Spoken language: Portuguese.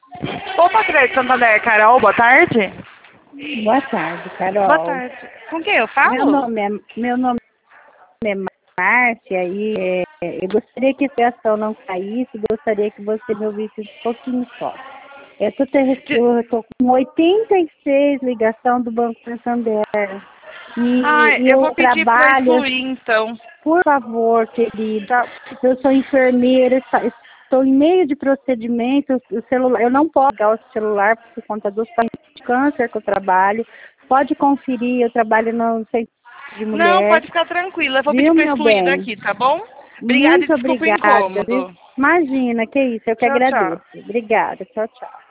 Opa, Crédito Santander, Carol, boa tarde. Boa tarde, Carol. Boa tarde. Com quem eu falo? Meu nome é Márcia e eu gostaria que a situação não caísse, gostaria que você me ouvisse um pouquinho só. Eu tô com 86 ligação do Banco Santander e Eu eu vou pedir para trabalho, excluir, então. por favor, querida, Tá. eu sou enfermeira, estou em meio de procedimento, o celular, eu não posso ligar o celular por conta dos pacientes de câncer que eu trabalho. Pode conferir, eu trabalho no centro de Não, mulher, pode ficar tranquila. Eu vou pedir viu, para meu excluir bem? daqui, tá bom? Obrigada e Muito desculpa o obrigada, viu? incômodo. Imagina, que isso, eu que Tchau, tchau. agradeço. Obrigada, tchau, tchau.